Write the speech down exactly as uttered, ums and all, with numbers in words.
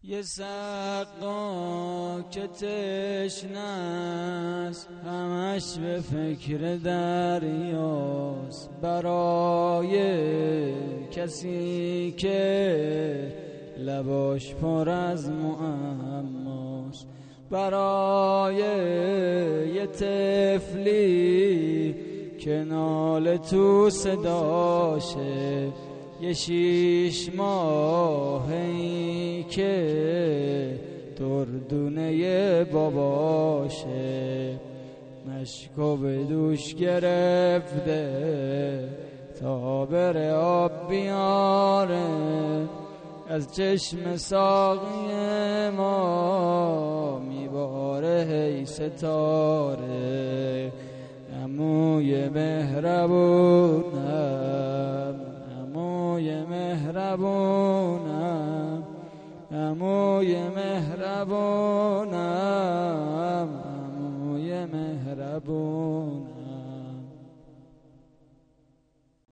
یه سقا که تشنه‌ست همش به فکر دریاست، برای کسی که لباش پر از معماست، برای یه طفلی که ناله تو صداشه، یه شیش ماهی که دردونه باباشه، مشکو به دوش گرفته تا بره آب بیاره، از چشم ساقی ما میباره هی ستاره. عموی مهربونم، عموی مهربونم، عموی مهربونم، عموی مهربونم.